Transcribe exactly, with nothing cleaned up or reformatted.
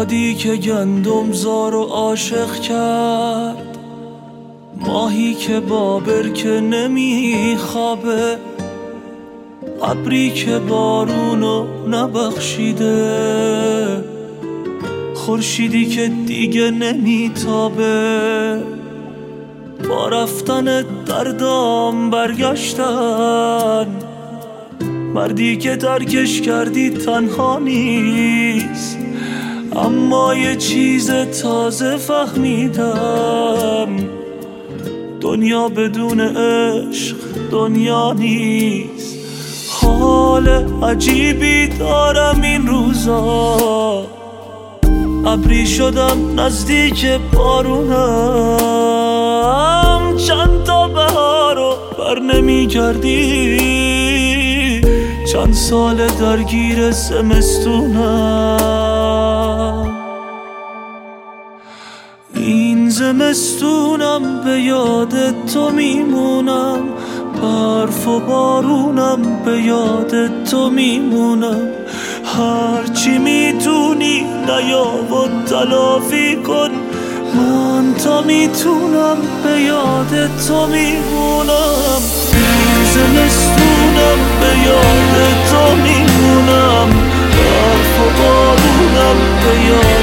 بادی که گندم زار و عاشق کرد، ماهی که با برکه نمیخوابه، ابری که بارونو نبخشیده، خورشیدی که دیگه نمیتابه. با رفتن دردام برگشتن، مردی که ترکش کردی تنها نیست، اما یه چیز تازه فهمیدم، دنیا بدون عشق دنیا نیست. حال عجیبی دارم این روزا، ابری شدم نزدیک بارونم، چند تا بهارو بر نمی گردی، چند سال درگیر زمستونم. این زمستونم به یاد تو میمونم، برف و بارونم به یاد تو میمونم. هرچی میتونی نیا و تلافی کن، من تا میتونم به یاد تو میمونم. این زمستونم به یاد تو میمونم، برف و بارونم به یاد